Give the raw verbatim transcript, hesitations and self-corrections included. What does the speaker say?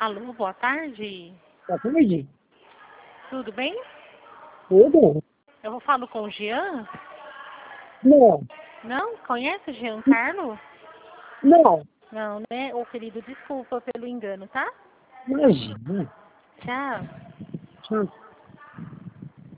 Alô, boa tarde. Boa tarde. Tudo bem? Tudo? Eu vou falar com o Jean? Não. Não? Conhece o Jean Carlo? Não. Não, né? Ô, querido, desculpa pelo engano, tá? Imagina. Tchau. Tchau.